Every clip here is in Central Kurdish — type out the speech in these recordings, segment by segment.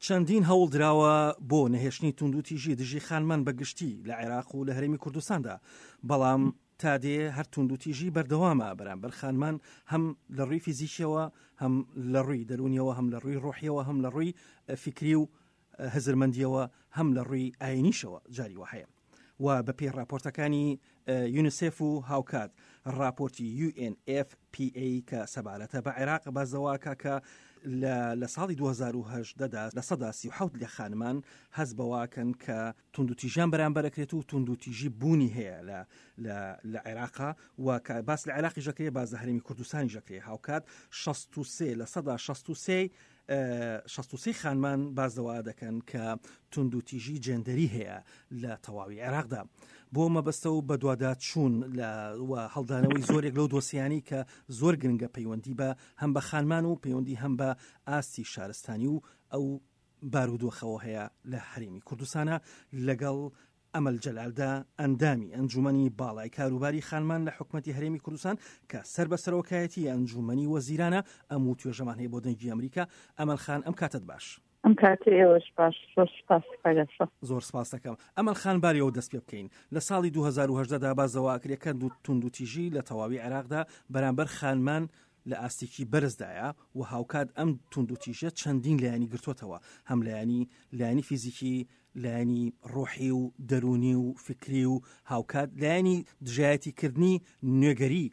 چەندین هەوڵ دراوە بۆ نەهێشتنی توندوتیژی دژی خانمان بەگشتی لە عێراق و لە هەرێمی کوردستاندا، بەڵام تا دێ هەر توندوتیژی بەردەوامە بەرامبەر خانمان، هەم لە ڕووی فیزیکیەوە، هەم لە ڕووی دەرونیەوە، هەم لە ڕووی ڕۆحیەوە، هەم لە ڕووی فکری و هەزرمەندیەوە، هەم لە ڕووی ئاینیشەوە جاری وهەیە. و بە پێی راپۆرتەکانی یونیسف و هاوکات، راپۆرتی UNFPA کە سەبارەتە بە عێراق بازەواکە کە لە ساڵی 2010دا لە 37 لە خانمان هەز بەواکەن کە توندوتیژیان بەرامبەرەکرێت و توندوتیژی بوونی هەیە لە عێراقا، و کە باس لە عێراقی ژەکرێ، باز لە هەرێمی کوردستانی ژەکرێ. هاوکات 63 لە 63 خانمان بازەوا دەکەن کە توندوتیژی جێندەری هەیە لە تەواوی عێراقدا. بۆ مەبەستە و بە دوادات چوون و هەڵدانەوەی زۆرێک لەو دۆسیانی کە زۆر گرنگە پەیوەندی بە هەم بە خانمان و پەیوەندی هەم بە ئاستی شارستانی و ئەو بارودۆخەوە هەیە لە هەرێمی کوردستانە، لەگەڵ ئەمەل جەلالدا ئەندامی ئەنجومەنی باڵای کاروباری خانمان لە حکومەتی هەرێمی کوردستان کە سەر بە سەرۆکایەتی ئەنجومەنی وەزیرانە. ئەم و توێژەمان هەیە بۆ دەنگی ئەمریکا. ئەمەل خان، ئەم کاتت باش. ئەم کاتێ ئێوەش باش، زۆر سپاس دەکەم. ئەمەل خان، باریەوە دەست پێ بکەین. لە ساڵی 2010دا بازەوا ئەکرێکە توندوتیژی لە تەواوی عێراقدا بەرامبەر خانمان لە ئاستێکی بەرزدایە، و هاوکات ئەم توندوتیژە چەندین لایانی گرتوتەوە، هەم لایانی فیزیکی، لایانی ڕۆحی و دەرونی و فکری و هاوکات لایانی دژایەتیکردنی نوێگەری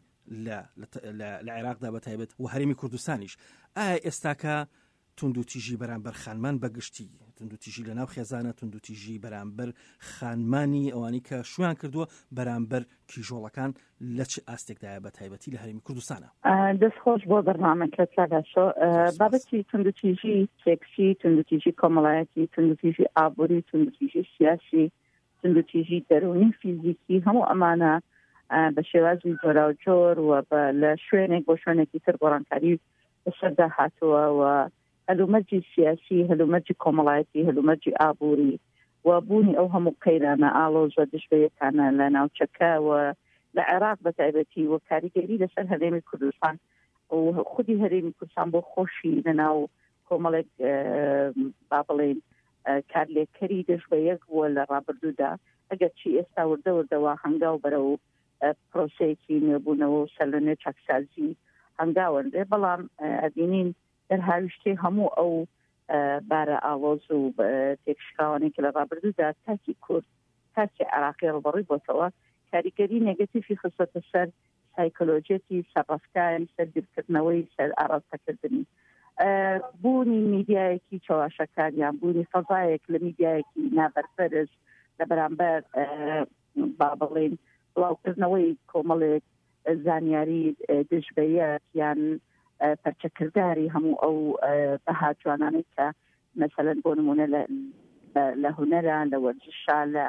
لە عێراقدا بەتایبەت و هەرێمی کوردستانیش. ئایا ئێستاکە توندوتیژی بەرامبەر خانمان بەگشتی، توندوتیژی لە ناو خێزانە، توندوتیژی بەرامبەر خانمانی ئەوانی کە شویان کردووە بەرامبەر کیژۆڵەکان لە چ ئاستێکدایە بەتایبەتی لە هەرێمی کوردستانە؟ دەستخۆش بۆ بەرنامەکە چاگاشۆ. بابەتی توندوتیژی سێکسی، توندوتیژی کۆمەڵایەتی، توندوتیژی ئابووری، توندوتیژی سیاسی، توندوتیژی دەرونی فیزیکی، هەموو ئەمانە بە شێوازی جۆراوجۆر و لە شوێنێک بۆ شوێنێکی تر گۆڕانکاری بەسەردا هاتووە، و هەلومەرجی سیاسی، هەلومەرجی کۆمەڵایەتی، هەلومەرجی ئابووری و بوونی ئەو هەموو قەیرانە ئاڵۆزە دژبەیەکانە لە ناوچەکە و لە عێراق بەتایبەتی، و کاریگەری لەسەر هەرێمی کوردستان و خودی هەرێمی کوردستان بۆ خۆشی لەناو کۆمەڵێک با بڵێن کارلێکەری دژبەیەک بووە لە ڕابردوودا. ئەگەر چی ئێستا وردەوردەوە هەنگاو بەرە و پرۆسەیەکی نوێبوونەوە و سەرلەنوێ چاکسازی هەنگاوەندێ، بەڵام ئەبینین دەرهاویشتەی هەموو ئەو بارە ئاڵۆز و تێکشکاوانێک لە ڕابردوودا تاکی کورد، تاکی عێراقی ڕوبەڕووی بۆتەوە کاریگەری نێگەتیفی خستۆتە سەر سایکۆلۆجیەتی، سەر ڕەفتاری، سەر بیرکردنەوەی، سەر ئاراستەکردنی، بوونی میدیایەکی چاواشەکاریان، بوونی فەزایەک لە میدیایەکی نابەرپەرز لە بەرامبەر با بڵێن بڵاوکردنەوەی کۆمەڵێک زانیاری دژبەیەک یان پەرچەکرداری هەموو ئەو بەها جوانانەی کە مەسەلەن بۆ نمونە لە هونەرە، لە وەرزشە، لە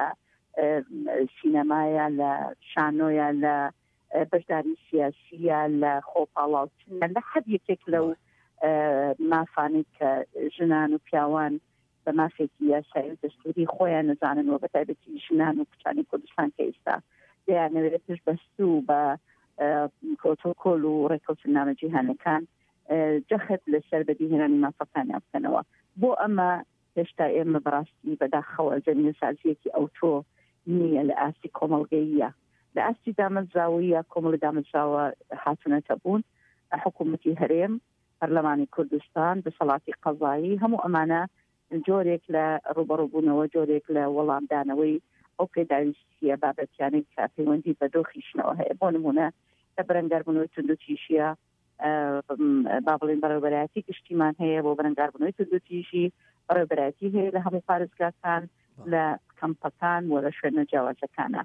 سینەمایە، لە شانۆیە، لە بەشداری سیاسیە، لە خۆپاڵاوچنە، لە حەد یەکێک لەو مافانی کە ژنان و پیاوان بە مافێکی یاسایی و دەستوری خۆیان نەزانن، و بەتایبەتی ژنان و کچانی کوردستان کە ئێستا دەیانەوێت پشت بەستوو بە پرۆتۆکۆل و ڕێکەوتنامە جیهانەکان جەخت لەسەر بەدیهێنانی مافەکانیان بکەنەوە. بۆ ئەمە هێشتا ئێمە بەڕاستی بەداخەوە زەمینە سازیەکی ئەوتۆ نییە لە ئاستی کۆمەڵگەییە، لە ئاستی دامەزراویە کۆمەڵی دامەزراوە هاتونەتە بوون، حکوومەتی هەرێم، پەرلەمانی کوردستان، دەسەڵاتی قەزایی، هەموو ئەمانە جۆرێک لە ڕوبەڕووبوونەوە، جۆرێک لە وەڵامدانەوەی ئەو پێداویستیە بابەتیانەی کە پەیوەندی بە دۆخیشتنەوە هەیە. بۆ نمونە لە بەرەنگاربوونەوەی توندوتیژیە با بڵێن بەڕێوەبەرایەتی گشتیمان هەیە، بۆ بەرەنگاربوونەوەی توندوتیژی بەڕێوەبەرایەتی هەیە لە هەموو پارێزگاکان، لە کەمپەکان و لە شوێنە جیاوازەکانە.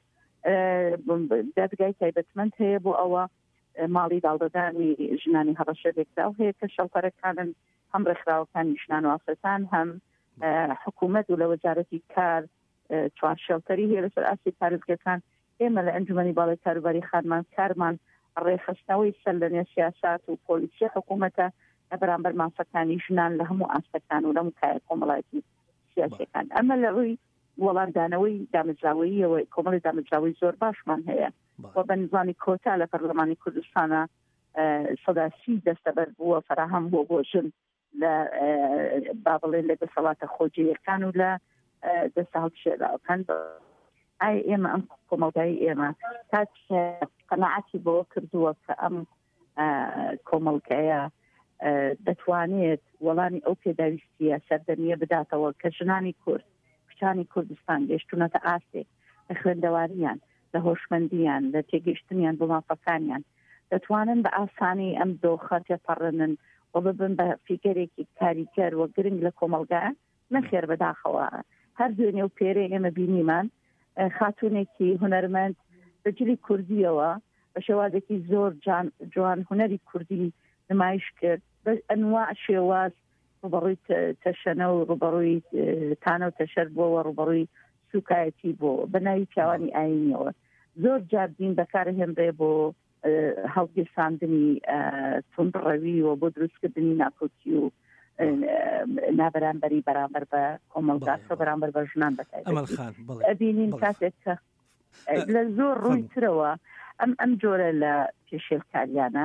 دادگای تایبەتمەند هەیە بۆ ئەوە ماڵی داڵدەدانی ژنانی هەڕەشەرێکراو هەیە کە شەڵکەرەکانن، هەم ڕێکخراوەکانی ژنان و ئافرەتان، هەم حکوومەت و لە وەزارەتی کار چوار شەڵکەری هەیە لەسەر ئاستی پارێزگاکان. ئێمە لە ئەنجومەنی باڵای کاروباری خانمان کارمان ڕێخستنەوەی سەرلەنوێ سیاسات و پۆلیسی حکوومەتە لە بەرامبەر مافەکانی ژنان لە هەموو ئاستەکان و لە هەموو کۆمەڵایەتی سیاسیەکان. ئەمە لە ڕووی وەڵامدانەوەی دامەزراوەییەوە کۆمەڵی دامەزراوەی زۆر باشمان هەیە، و بە نظامی کۆتا لە پەرلەمانی کوردستانە 130 دەستەبەر بووە فراهەم بۆ ژن لە با بڵێن لە دەسەڵاتە خۆجیەکان و لە دەسەڵات شێراوەکان ئێمە ئەم کۆمەڵگای ئێمە تا قەناعەتی بۆ کردووە کە ئەم کۆمەڵگەیە دەتوانێت وەڵامی ئەو پێداویستیە سەردەمیە بداتەوە کە ژنانی کورد کچانی کوردستان گەشتونەتە ئاستێ لە خوێندەواریان لە هۆشمەندیان لە تێگەیشتنیان بۆ مافەکانیان دەتوانن بە ئاسانی ئەم دۆخە تێپەڕێنن و ببن بە فیگەرێکی کاریگەر و گرنگ لە کۆمەڵگا نەخێر بەداخەوە هەر دوێنێ و پێرێ ئێمە بینیمان خاتونێکی هونەرمەند بەجلی کوردیەوە بە شێوازێکی زۆر جوان هونەری کوردی نمایش کرد بە ئەنواع شێواز ڕوبەڕووی تەشەنە و ڕوبەڕووی تانە و تەشەر بووەوە ڕوبەڕووی سوکایەتی بۆ بە ناوی پیاوانی ئاینیەوە زۆر جابدین بەکارهێنرێ بۆ هەڵگیرساندنی تونڕەوی و بۆ دروستکردنی ناکۆتی و نابەرامبەری بەرامبەر بە کۆمەڵگا بەرامبەر بە ژنان بەبینین کاتێک کە لە زۆر ڕووی ترەوە ئەم جۆرە لە پێشێلکاریانە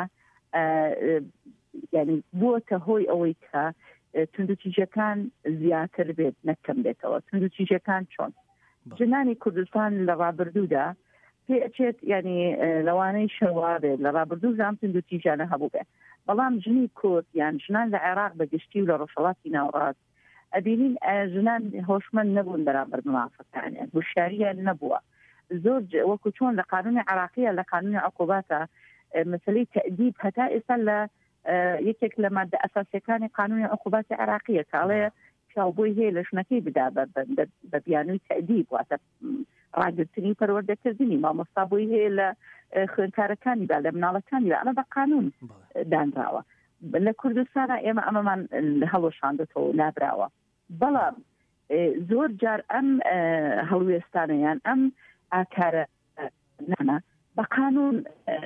یعنی بووەتە هۆی ئەوەی کە توندوتیژەکان زیاتر بێت نەکەم بێتەوە توندوتیژەکان چۆن ژنانی کوردستان لە ڕابردوودا پێچێت ینی لەوانەی شەوا بێت لە ڕابردوو زام توندوتیژانە هەبوو بێت بەڵام ژنی کورد یان ژنان لە عێراق بەگشتی و لە ڕۆژهەڵاتی ناوەڕاست ئەبینین ژنان هۆشمەند نەبوون بەرامبەر مافەکانیان وشاریان نەبووە زۆر وەکو چۆن لە قانونی عێراقیە لە قانونی عقوباتە مەسەلەی تەئدیب هەتا ئێستا لە یەکێک لە مادە ئەساسیەکانی قانونی عقوباتی عێراقیە کاڵەیە پیاوبووی هەیە لە ژنەکەی بدا بە بیانووی تەئدیب واتە ڕاگرتنی پەروەردەکردنی مامۆستا بووی هەیە لە خوێندکارەکانی با لە مناڵەکانی با ئەمە بە قانون دانراوە لە کوردستانە ئێمە ئەمەمان هەڵۆشاندەوە لابراوە بەڵام زۆر جار ئەم هەڵوێستانەیان ئەم ئاکارە نانە بە قانون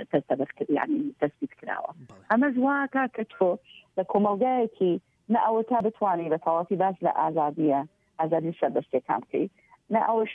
تەثبیت کراوە ئەمە جواکە کە تۆ لە کۆمەڵگایەکی نە ئەوە تا بتوانانی بە تەواوی باش لە ئازادی سەربەستیەکان بکەیت نە ئەوش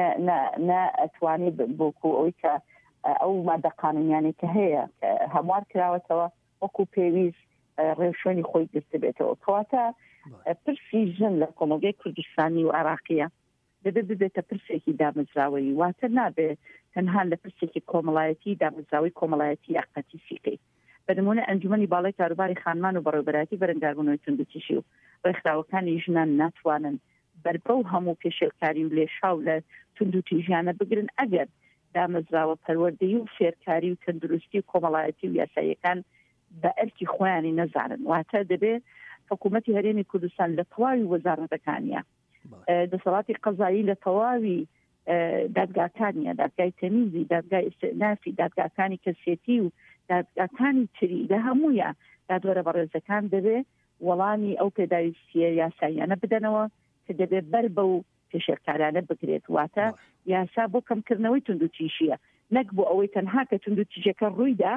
نە ئەتوانی بۆکو ئەوی کە ئەو مادە قانونیانی کە هەیە هەموار کراوەتەوە وەکو پێویست ڕێوشێنی خۆی گرت بێتەوە کەواتە پرسی ژن لە کۆمەڵگەی کوردستانی و عێراقیە دەبێت ببێتە پرسێکی دامەزراوەی واتە نابێت تەنها لە پرسێکی کۆمەڵایەتی دامەزراوی کۆمەڵایەتی یاقەتی سیکەی بەنمونە ئەنجومەنی باڵای کاروباری خانمان و بەڕێوەبەرەتی بەرەنگاربوونەوەی توندوتیژی و ڕێکخراوەکانی ژنان ناتوانن بەربەو هەموو پێشێلکاری و لێشاو لە توندوتیژیانە بگرن ئەگەر دامەزراوە پەروەردەیی و فێرکاری و تەندروستی و کۆمەڵایەتی و یاساییەکان بە ئەرکی خۆیانی نەزانن واتە دەبێت حکوومەتی هەرێمی کوردستان لە تەواوی وەزارەتەکانیە دەسەڵاتی قەزایی لە تەواوی دادگاکانیە دادگای تەمیزی دادگای ئستئنافی دادگاکانی کەسێتی و دادگاکانی تری لە هەموویە دادوەرە بەڕێزەکان دەبێت وەڵامی ئەو پێداویستیە یاساییانە بدەنەوە کە دەبێت بەر بەو پێشێرکارانە بگرێت واتە یاسا بۆ کەمکردنەوەی توندوتیژیە نەک بۆ ئەوەی تەنها کە توندوتیژەکە ڕوویدا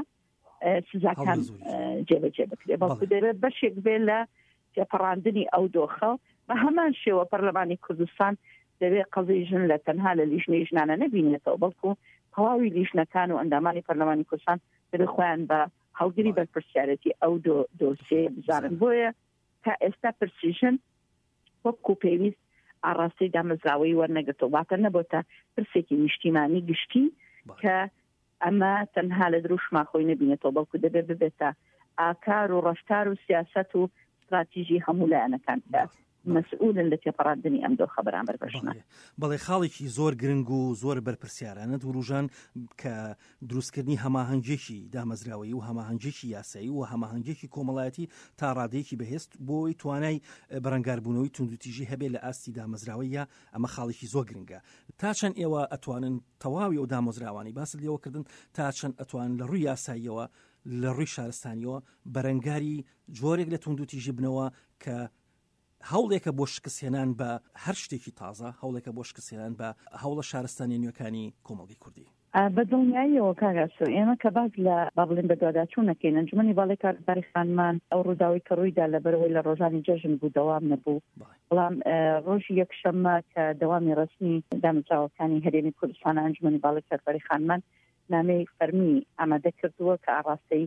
سزاکان جێبەجێ بکرێت بەڵکو دەبێت بەشێک بێت لە تێپەڕاندنی ئەو دۆخە بە هەمان شێوە پەرلەمانی کوردستان دەبێت قەزەی ژن لە تەنها لە لیژنەی ژنانە نەبینێتەوە بەڵکو تەواوی لیژنەکان و ئەندامانی پەرلەمانی کوردستان دەبێت خۆیان بە هەڵگری بەرپرسیارەتی ئەو دۆسیە بزانن بۆیە تا ئێستا پرسیژن وەکو پێویست ئاڕاستی دامەزراوەی وەرنەگرتەوە واتە نەبووتە پرسێکی نیشتیمانی گشتی کە ئەمە تەنها لە دروشما خۆی نەبینێتەوە بەڵکو دەبێت ببێتە ئاکار و ڕەفتار و سیاست و استراتیژی هەموو لایەنەکان مەسئولن لە تێپەڕاندنی ئەم دۆخە بەرامبەر بە ژنان بەڵێ خاڵێکی زۆر گرنگ و زۆر بەرپرسیارانە وروژان کە دروستکردنی هەماهەنگێکی دامەزراوەی و هەماهەنگێکی یاسایی و هەماهەنگێکی کۆمەڵایەتی تا ڕادەیەکی بەهێست بۆی توانای بەرەنگاربوونەوەی توندوتیژی هەبێت لە ئاستی دامەزراوەیە ئەمە خاڵێکی زۆر گرنگە تا چەند ئێوە ئەتوانن تەواوی ئەو دامەزراوانی باست لێوەکردن تا چەند ئەتوان لە ڕووی یاساییەوە لە ڕووی شارستانیەوە بەرەنگاری جۆرێک لە توندوتیژی بنەوە کە هەوڵێکە بۆ شکستهێنان بە هەر شتێکی تازە هەوڵێکە بۆ شکستهێنان بە هەوڵە شارستانی نوێکانی کۆمەڵگەی کوردی بە دڵنیاییەوە کاگاسۆ ئێمە کە باز لە بابڵێن بە دوواداچوونەکەین ئەنجومەنی باڵای کارباری خانمان ئەو ڕووداوی کە ڕوویدا لەبەرەوەی لە ڕۆژانی جەژن بوو دەوام نەبوو بەڵام ڕۆژی یەکشەممە کە دەوامی ڕسمی دامەزراوەکانی هەرێمی کوردستان ئەنجومەنی باڵای کارباری خانمان نامەی فەرمی ئامادە کردووە کە ئاڕاستەی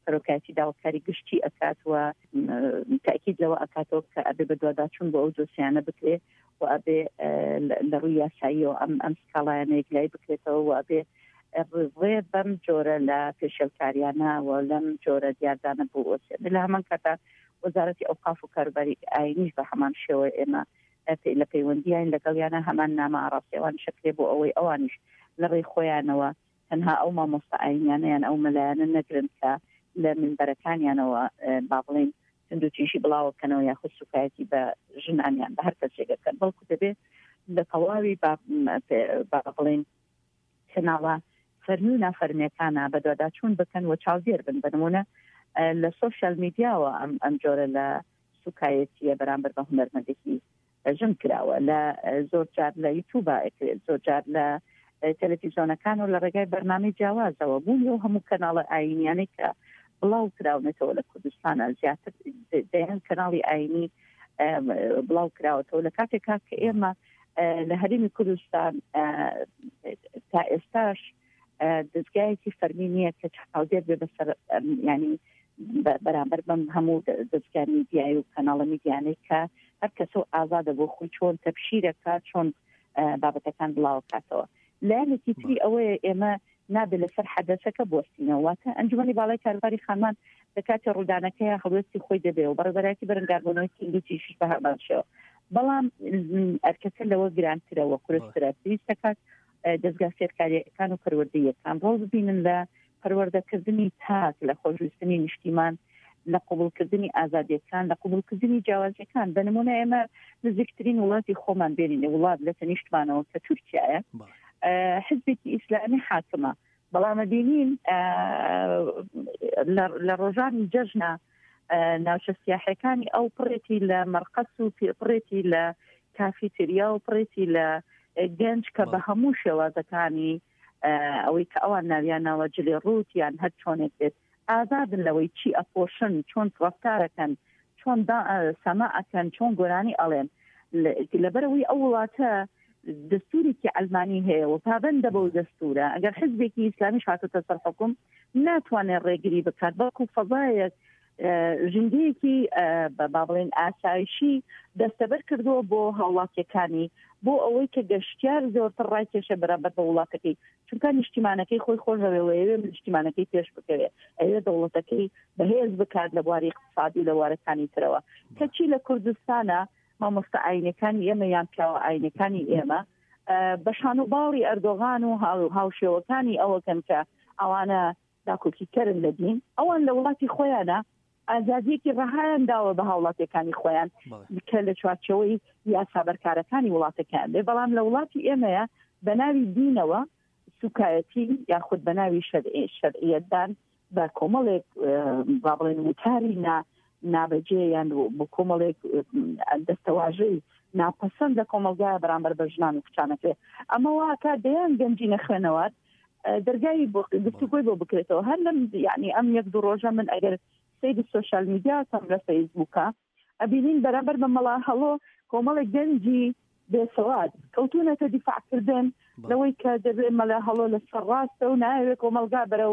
سەرۆکایەتی داواکاری گشتی ئەکات و تاکید لەوە ئەکاتەوە کە ئەبێ بە دوواداچوون بۆ ئەو دۆسیانە بکرێ و ئەبێ لە ڕووی یاساییەوە ئەم سکاڵایانەیەک لای بکرێتەوە و ئەبێ ڕێ بەم جۆرە لە پێشێلکاریانە و لەم جۆرە دیاردانە بۆ وەسێن لە هەمان کاتا وەزارەتی ئەوقاف و کاروباری ئاینیش بە هەمان شێوە ئێمە لە پەیوەندیان لەگەڵیانە هەمان نامە ئاڕاستیەوان شکرێ بۆ ئەوەی ئەوانیش لە ڕێی خۆیانەوە تەنها ئەو مامۆستا ئاینیانەیان ئەو مەلایانە نەگرن کە لە منبەرەکانیانەوە با بڵێن سندوتیژی بڵاوکەنەوە یاخود سوکایەتی بە ژنانیان بە هەر کەسێکەکەن بەڵکو دەبێت لە تەواوی با بڵێن کەناڵە فەرمی و نافەرمیەکانە بە دوواداچوون بکەن و چاودێر بن بنمونە لە سۆشیال میدیاوە ئەم جۆرە لە سوکایەتیە بەرامبەر بە هونەرمەندێکی ژن کراوە لە زۆر جار لە یوتیوبە زۆر جار لە تەلەڤیزیۆنەکان و لە ڕێگای بەرنامەی جیاوازەوە بوون و هەموو کەناڵە ئاینیانەی کە بڵاو کراونێتەوە لە کوردستانە زیاتر دەیان کەناڵی ئاینی بڵاو کراوەتەوە لە کاتێکا کە ئێمە لە هەرێمی کوردستان تا ئێستاش دەستگایەکی فەرمی نییە کە چاودێر بێ بەسەر ینی بەرامبەر بەم هەموو دەستگای میدیایی و کەناڵە میدیانەی کە هەر کەسە ئازادە بۆ خۆی چۆن تەبشیرەکات چۆن بابەتەکان بڵاو کاتەوە لایەنێکی تری ئەوەیە ئێمە نابێت لەسەر حەدەسەکە بوەستینەوە واتە ئەنجومەنی باڵای کاروباری خانمان لە کاتی ڕوودانەکەی هەڵوێستی خۆی دەبێت و بەڕێبەرایەتی بەرەنگاربوونەوەی تینگوتیشی بە هەرباشەوە بەڵام ئەرکەکە لەوە گرانترەوە کورسترە پێویستەکات دەستگا سێرکاریەکان و پەروەردەیەکان ڕۆڵ ببینن لە پەروەردەکردنی تاک لە خۆشویستنی نیشتیمان لە قبولکردنی ئازادیەکان لە قبولکردنی جیاوازیەکان بە نمونە ئێمە نزیکترین وڵاتی خۆمان بێنینە وڵات لە تەنیشتمانەوە کە تورکیایە حزبێکی ئیسلامی حاکمە بەڵام بینین لە ڕۆژانی جەژنە ناوچە سیاحەکانی ئەو پڕێتی لە مەرقەس و پڕێتی لە کافیتریا و پڕێتی لە گەنج کە بە هەموو شێوازەکانی ئەوەی کە ئەوان ناویانەوە جلێ ڕووتیان هەر چۆنێک بێت ئازادن لەوەی چی ئەپۆشن چۆن ڕەفتارەکەن چۆن سەماعەکەن چۆن گۆرانی ئەڵێن لەبەرەوەی ئەو وڵاتە دەستورێکی ئەلمانی هەیە و پابەندە بەو دەستورە ئەگەر حزبێکی ئیسلامیش هاتوتە سەر حکوم ناتوانێت ڕێگری بکات بەڵکو فەزایەک ژنگەیەکی با بڵێن ئاسایشی دەستەبەر کردووە بۆ هاوڵاتیەکانی بۆ ئەوەی کە گەشتیار زۆرتر ڕایکێشە بەرامبەر بە وڵاتەکەی چونکە نیشتیمانەکەی خۆی خۆشەوەیەوێ نیشتیمانەکەی پێش بکەوێت ئەوێ دەوڵەتەکەی بەهێز بکات لە بواری اقتصادی لە وارەکانی ترەوە کەچی لە کوردستانە مامۆستا ئاینەکانی ئێمە یان پیاوە ئاینەکانی ئێمە بە شان و باڵی ئەردۆغان و هاوشێوەکانی ئەوەکەن کە ئەوانە داکۆکیکەرن لە دین ئەوان لە وڵاتی خۆیانە ئازادیەکی ڕەهایان داوە بە هاوڵاتیەکانی خۆیان کە لە چوارچەوەی یاسا بەرکارەکانی وڵاتەکان بێ بەڵام لە وڵاتی ئێمەیە بە ناوی دینەوە سوکایەتی یاخود بە ناوی شەرعیەتدان بە کۆمەڵێک با بڵێن وتاری نابەجێ یان بۆ کۆمەڵێک دەستەواژەی ناپەسەند لە کۆمەلگایە بەرامبەر بە ژنان و کچانەکەی ئەمە واکە دەیان گەنجینە خوێنەوەات دەرگای گفتوگۆی بۆ بکرێتەوە هەر لەم یعنی ئەم یەک دوو ڕۆژە من ئەگەر سەیری سۆشیال میدیا تەم لە فەیسبووکە ئەبینین بەرامبەر بە مەڵا هەڵۆ کۆمەڵێک گەنجی بێسەواد کەوتونەتە دیفاعکردن لەوەی کە دەبێت مەلا هەڵۆ لە سەر ڕاستە و ناوێت کۆمەلگا بەرەو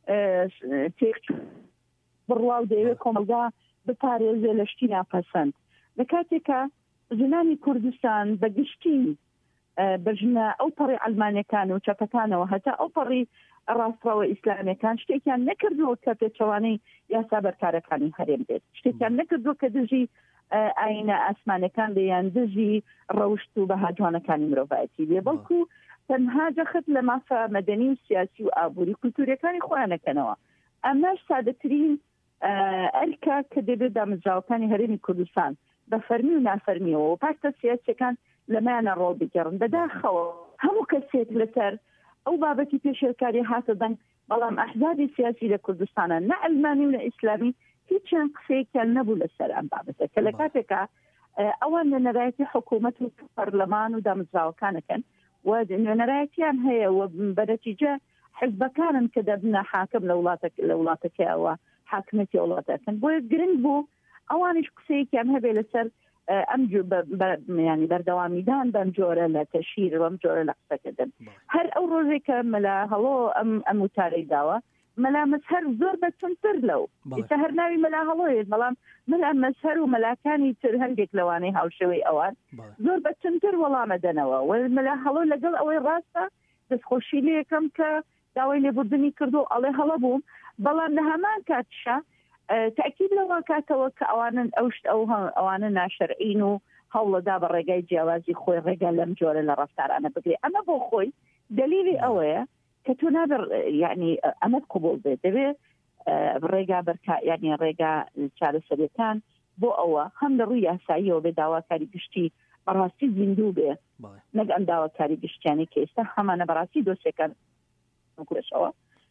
تێک بڕوا و دەیەوێت کۆمەلگا بپارێزێ لە شتی ناپەسەند لە کاتێکە ژنانی کوردستان بەگشتی بەژنە ئەو پەڕی ئەلمانیەکان و چەپەکانەوە هەتا ئەو پەڕی ڕاستڕەوە ئیسلامیەکان شتێکیان نەکردووە کە پێچەوانەی یاسا بەرکارەکانی هەرێم بێت شتێکیان نەکردووە کە دژی ئاینە ئاسمانەکان دەیان دژی ڕەوشت و بەهاجوانەکانی مرۆڤایەتی بێ بەڵکو تەنها جەخت لە مافە مەدەنی و سیاسی و ئابووری کولتوریەکانی خۆیانەکەنەوە ئەمەش سادەترین ئەرکە کە دەبێت دامەزراوەکانی هەرێمی کوردستان بە فەرمی و نافەرمیەوە و پارتە سیاسیەکان لەمایانە ڕۆڵ بگەڕن بەداخەوە هەموو کەسێک لەسەر ئەو بابەتی پێشێرکاری هاتە دەنگ بەڵام ئەحزابی سیاسی لە کوردستانە نە ئەلمانی و نە ئیسلامی هیچیان قسەیەکیان نەبوو لەسەر ئەم بابەتە کە لە کاتێکە ئەوان لە نەرایەتی حکوومەت و پەرلەمان و دامەزراوەکانەکەن و نەرایەتیان هەیە و بەنەتیجە حزبەکانن کە دەبنە حاکم لە وڵاتەکەیەوە حاکمەتی وڵاتەکەن بۆیە گرنگ بوو ئەوانش قسەیەکیان هەبێ لەسەر ئەم ینی بەردەوامیدان بەم جۆرە لە تەشیر بەم جۆرە لە قسەکردن هەر ئەو ڕۆژێک کە مەلا هەڵۆ ئەم وتارەی داوە مەلا مەسهەر زۆر بەچونتر لەو ئێستا هەر ناوی مەلا هەڵۆیت بەڵام مەلا مەسهەر و مەلاکانی تر هەندێک لەوانەی هاوشەوەی ئەوان زۆر بەچونتر وەڵامەدەنەوە و مەلا هەڵۆ لەگەڵ ئەوەی ڕاستە دەستخۆشی لێ یەکەم کە داوای لێبوردنی کردو ئەڵێ هەڵە بووم بەڵام لە هەمان کاتشە تاکید لەوە کاتەوە کە ئەوانن ئەوانە ناشەرعین و هەوڵەدا بە ڕێگای جیاوازی خۆی ڕێگا لەم جۆرە لە ڕەفتارانە بگرێ ئەمە بۆ خۆی دلیلی ئەوەیە کە تۆ نابێ یعنی ئەمە قبول بێت دەبێت ڕێگا یعنی ڕێگا چارەسەرەکان بۆ ئەوە هەم لە ڕووی یاساییەوە بێ داواکاری گشتی بەڕاستی زیندوو بێ نەک ئەم داواکاری گشتیانی کە ئێستا هەمانە بەڕاستی دۆسیەکان کوشەوە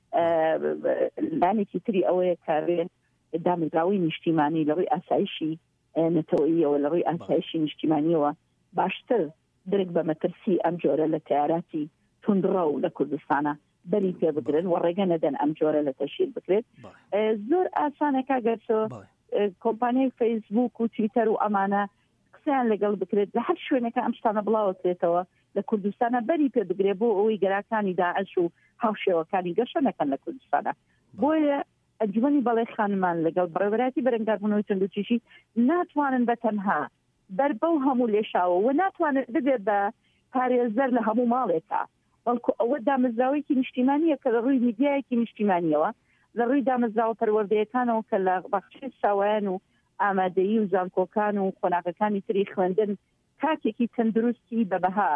لانێکی تری ئەوەیە کارێن دامەزراوی نیشتیمانی لە ڕووی ئاسایشی نەتەوەییەوە لە ڕووی ئاسایشی نیشتیمانیەوە باشتر درک بە مەترسی ئەم جۆرە لە تیاراتی توندڕە و لە کوردستانە بەری پێ بگرن و ڕێگە نەدەن ئەم جۆرە لە تەشیر بکرێت زۆر ئاسانەکە گەرچۆ کۆمپانیای فەیسبوک و تویتەر و ئەمانە قسەیان لەگەڵ بکرێت لە هەر شوێنەکە ئەم شتانە بڵاوەکرێتەوە لە کوردستانە بەری پێ بگرێت بۆ ئەوەی گەراکانی داعش و هاوشێوەکانی گەشە نەکەن لە کوردستانە بۆیە ئەنجومەنی بەڵێ خانمان لەگەڵ بەڕێوەبەتی بەرەنگاربوونەوەی تونندوتیژی ناتوانن بەتەنها بەربەو هەموو لێشاوە و ناتوانێت ببێت بە پارێزەر لە هەموو ماڵێکە بەڵکو ئەوە دامەزراوەیەکی نیشتیمانیە کە لە ڕووی میدیایەکی نیشتیمانیەوە لە ڕووی دامەزراوە پەروەردەیەکانەوە کە لە بەخشی ساوایان و ئامادەیی و زانکۆکان و خۆناغەکانی تری خوێندن کاتێکی تەندروستی بەبەها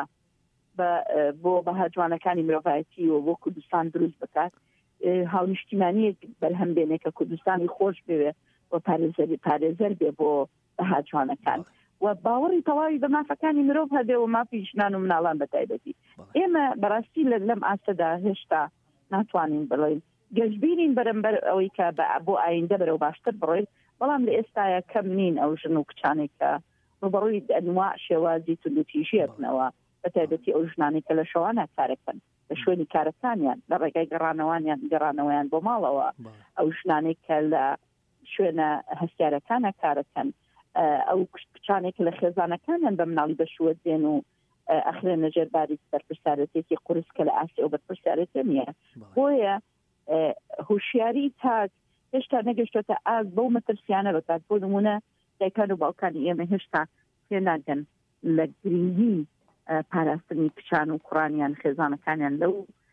بۆ بەها جوانەکانی مرۆڤایەتی و بۆ کوردستان دروست بکات هاونیشتیمانیەک بەرهەم بێنێ کە کوردستانی خۆش بوێ و پارێزەر بێ بۆ بەها جوانەکان و باوەڕی تەواوی بە مافەکانی مرۆڤ هەبێ و مافی ژنان و مناڵان بەتایبەتی ئێمە بەڕاستی لەم ئاستەدا هێشتا ناتوانین بڵێن گەشتبینین بەرەمبەر ئەوەی کە بۆ ئایندە بەرەو باشتر بڕۆین بەڵام لە ئێستاە کەم نین ئەو ژن و کچانێک کە ڕوبەڕووی ئەنواع شێوازی توندوتیژی بنەوە بەتایبەتی ئەو ژنانی کە لە شەوانە کارەکەن لە شوێنی کارەکانیان لە ڕێگای گەڕانەوەیان بۆ ماڵەوە ئەو ژنانێک کە لە شوێنە هەستیارەکانە کارەکەن ئەو کچانێک لە خێزانەکانیان بە مناڵی بەشوە دێن و ئەخرێ نەژێرباری بەرپرسارەتێکی قورس کە لە ئاسی ئەو بەرپرسارەتە نییە بۆیە هوشیاری تاک هێشتا نەگەشتۆتە ئاز بەو مەترسیانە بکات بۆ نمونە دایکان و باوکانی ئێمە هێشتا پێناگەن لە گرنگی پاراستنی کچان و کوڕانیان خێزانەکانیان لەو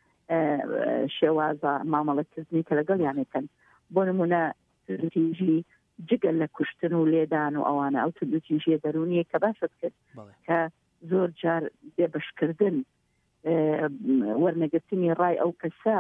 شێوازە مامەڵەتزنی کە لەگەڵیانێکن بۆ نمونە توندوتیژی جگەل لە کوشتن و لێدان و ئەوانە ئەو توندوتیژیە دەرونیە کە باشت کرد کە زۆر جار دێبشکردن وەرنەگرتنی ڕای ئەو کەسە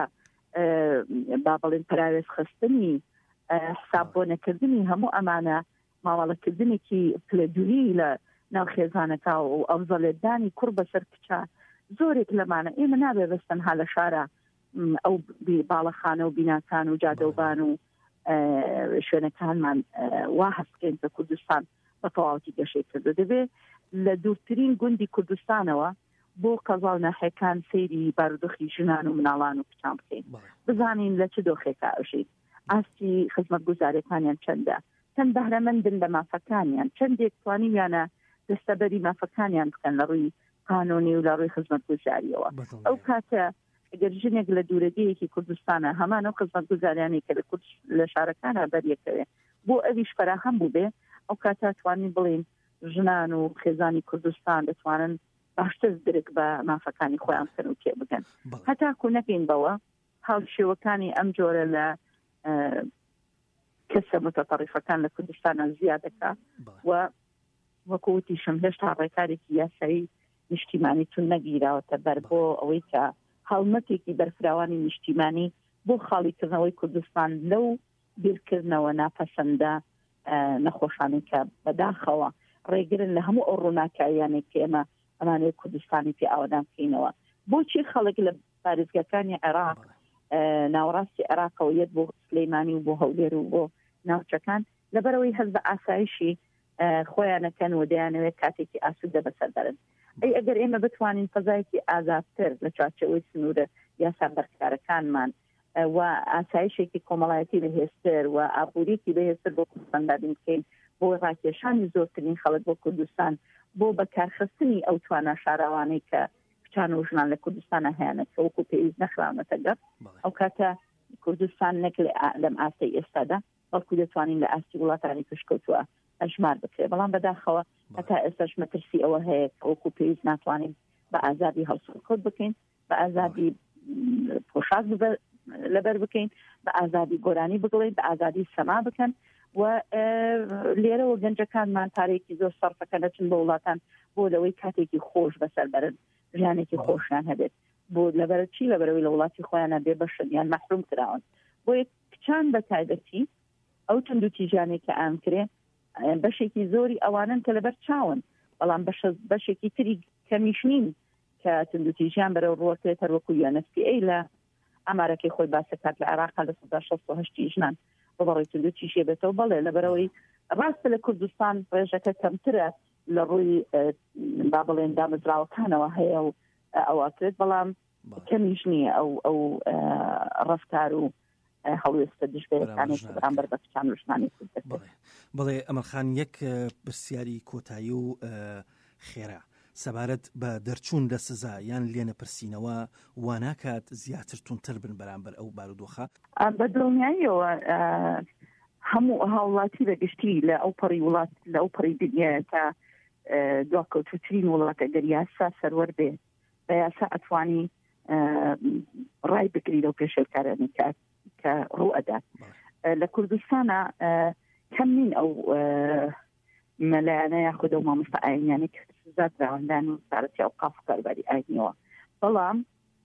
با بڵێن پراوێز خستنی حساب بۆ نەکردنی هەموو ئەمانە ماوەڵەکردنێکی پلەدووی لە ناوخێزانەکە و ئەوزەڵێدانی کوڕ بەسەر کچە زۆرێک لەمانە ئێمە نابێ بەستەنها لە شارە ئەو باڵەخانە و بیناکان و جادەوبان و شوێنەکانمان وا هەستکەین کە کوردستان بە تەواوەتی گەشەی کردو دەبێت لە دوورترین گوندی کوردستانەوە بۆ قەزاڵ ناحەکان سەیری بارودۆخی ژنان و مناڵان و کچان بکەین بزانین لە چ دۆخێکە ئەژین ئاستی خزمەتگوزارەکانیان چەندە چەند بەهرەمەندن لە مافەکانیان چەندێک توانیویانە دەستەبەری مافەکانیان بکەن لە ڕووی قانونی و لە ڕووی خزمەتگوزاریەوە ئەو کاتە ئەگەر ژنێک لە دوورەدیەکی کوردستانە هەمان ئەو خزمەتگوزاریانی کە لە شارەکانە بەریەکەوێ بۆ ئەویش فەراهەم بوو بێ ئەو کاتە توانین بڵین ژنان و خێزانی کوردستان دەتوانن باشتر درک بە مافەکانی خۆیان بکەن و تێ بگەن هەتاکو نەکەین بەوە هاوشێوەکانی ئەم جۆرە لە کەسە متەطەریفەکان لە کوردستانە زیادەکە و وەکوتیشم هێشتا ڕێکارێکی یاسایی نیشتیمانی چون نەگیراوەتە بەر بۆ ئەوەی کە هەڵمەتێکی بەرفراوانی نیشتیمانی بۆ خاڵیکردنەوەی کوردستان لەو بیرکردنەوە ناپەسەندە نەخۆشانی کە بەداخەوە ڕێگرن لە هەموو ئەو ڕووناکاییانێک کە ئێمە ئەمانەیە کوردستانی پێ ئاوادان بکەینەوە بۆچی خەڵک لە پارێزگاکانی عێراق ناوەڕاستی عێراقەوە یەک بۆ سلەیمانی و بۆ هەولێر و بۆ ناوچەکان لەبەرەوەی هەز بە ئاسایشی خۆیانەکەن و دەیانەوێت کاتێکی ئاسوودە بەسەردەرن ئەگەر ئێمە بتوانین فەزایەکی ئازادتر لە چارچەوەی سنوورە یاسا بەرکارەکانمان و ئاسایشێکی کۆمەڵایەتی بەهێزتر و ئابوووریەکی بەهێزتر بۆ کوردستاندادین بکەین بۆ ڕاکێشانی زۆرترین خەڵک بۆ کوردستان بۆ بەکارخستنی ئەو توانە شاراوانەی کە کچان و ژنان لە کوردستانە هەیەنە کە وەکو پێویست نەخراونەتە گەر ئەو کاتە کوردستان نەک لەم ئاستی ئێستادا بەڵکو دەتوانین لە ئاستی وڵاتانی پشکەوتووە ئەژمار بکرێت بەڵام بەداخەوە هەتا ئێستاش مەترسی ئەوە هەیە وەکو پێویست ناتوانین بە ئازادی هەڵسوکەوت بکەین بە ئازادی پۆشاک لەبەر بکەین بە ئازادی گۆرانی بگڵین بە ئازادی سەما بکەن و لێرەوە گەنجەکانمان پارێکی زۆر سەرفەکە دەچن بە وڵاتان بۆ لەوەی کاتێکی خۆش بەسەر بەرن ژیانێکی خۆشیان هەبێت بۆ لەبەر چی لەبەرەوەی لە وڵاتی خۆیانە بێ بەشن یان مەحروم کراون بۆ کچان بە تایبەتی ئەو تندوتیژانێک کە ئام کرێ بەشێکی زۆری ئەوانن کە لەبەر چاون بەڵام بەشێکی تری کەمیشنین کە تندوتیژیان بەرەو ڕوەکرێت هەروەکو UNFPA لە ئامارەکەی خۆی باسەکات لە عێراق لە 1968 ژنان بەڕێی تندوتیژیە بێتەوە بەڵێ لەبەرەوەی ڕاستە لە کوردستان ڕێژەکە کەمترە لە ڕووی با بڵێن دامەزراوەکانەوە هەیە و ئەواترێت بەڵام کەمیش نییە ئەو ڕەفتار و هەڵوێستە دژبێتەکانی بەرامبەر بە کچان و ژنانی کورد. بڵێ ئەمەرخان یەک پرسیاری کۆتایی و خێرا سەبارەت بە دەرچوون لە سزا یان لێنەپرسینەوە واناکات زیاتر تونتر بن بەرامبەر ئەو بارودۆخە بە دڵنیاییەوە هەموو هاوڵاتی بەگشتی لە ئەو پەڕی وڵات لە ئەو پەڕی دنیا تا دواکەوتوترین وڵاتە گەر یاسا سەروەر بێ بە یاسا ئەتوانی ڕای بگری لەو پێشەکارانی کە ڕوو ئەدات لە کوردستانە کەم نین ئەو مەلایانە یاخود ئەو مامۆستا ئاینیانی کە سزا دراوەندان و سارەتی ئەوقاف و کارباری ئاینیەوە بەڵام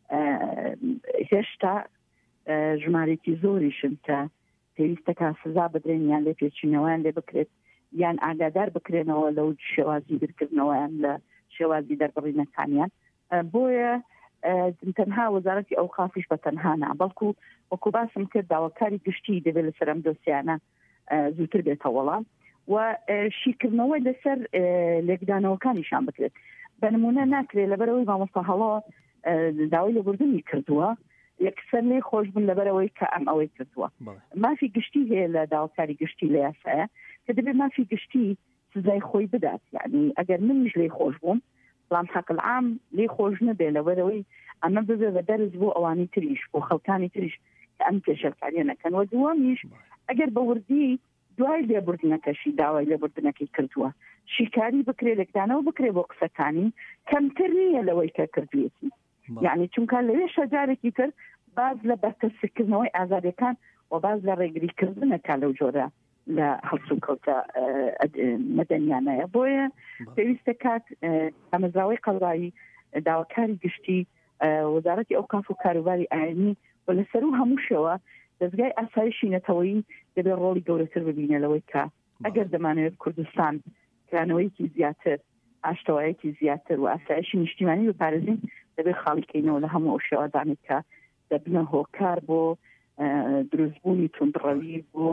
هێشتا ژمارێکی زۆریشن کە پێویستەکە سزا بدرێن یان لێ پێچینەوەیان لێ بکرێت یان ئاگادار بکرێنەوە لەو شێوازی بیرکردنەوەیان لە شێوازی دەربڕینەکانیان بۆیە تەنها وەزارەتی ئەوقافیش بە تەنها نا بەڵکو وەکو باسم کرد داواکاری گشتی دەبێت لەسەر ئەم دۆسیانە زووتر بێتە وەڵام و شیکردنەوە لەسەر لێکدانەوەکانیشان بکرێت بەنمونە ناکرێت لەبەرەوەی مامۆستا هەڵا داوای لێبوردنی کردووە یەکسەر لێ خۆش بن لەبەرەوەی کە ئەم ئەوەی کردووە مافی گشتی هەیە لە داواکاری گشتی لە یاسایە کە دەبێت مافی گشتی سزای خۆی بدات یعنی ئەگەر منیش لێ خۆش بووم بەڵام حەق العام لێ خۆش نەبێ لەبەرەوەی ئەمە ببێ بە دەرز بۆ ئەوانی تریش بۆ خەڵکانی تریش کە ئەم پێشەکاریە نەکەن و دووەمیش ئەگەر بە وردی دوای لێبوردنەکەشی داوای لێبوردنەکەی کردووە شیکاری بکرێ لەکدانەوە بکرێ بۆ قسەکانی کەمتر نییە لەوەی کە کردوێتی یعنی چونکە لەوێ شەجارێکی کرد باز لە بەرکەسکردنەوەی ئازادەکان و باز لە ڕێگریکردنەکە لەو جۆرە لە هەڵسوکەوتە مەدەنیانەیە بۆیە پێویستە کات ئامەزراوەی قەڵایی داواکاری گشتی وەزارەتی ئەوقاف و کاروباری ئاینی و لەسەر و هەموو شێوە دەستگای ئاسایشی نەتەوەیی دەبێت ڕۆڵی گەورەتر ببینە لەوەی کە ئەگەر دەمانوێت کوردستان کرانەوەیکی زیاتر ئاشتەوایەکی زیاتر و ئاسایشی نیشتیمانی بپارێزین دەبێت خاڵیکەینەوە لە هەموو ئەو شێوەدانێت کە دەبنە هۆکار بۆ دروستبوونی توندڕەوی بۆ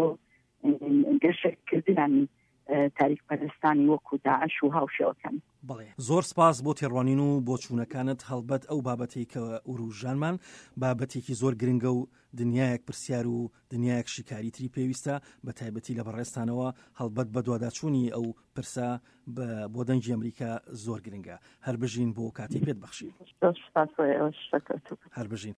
گەشتکردنانی تاریک پەرستانی وەکو داعش و هاوشێوەکان. بەڵێ زۆر سپاس بۆ تێڕوانین و بۆ چوونەکانت هەڵبەت ئەو بابەتەی کە ئوروژانمان بابەتێکی زۆر گرنگە و دنیایەک پرسیار و دنیایەک شیکاری تری پێویستە بە تایبەتی لە بەڕێستانەوە هەڵبەت بە دوواداچوونی ئەو پرسە بۆ دەنگی ئەمریکا زۆر گرنگە هەر بژین بۆ کاتی پێت بەخشین هەر بژین.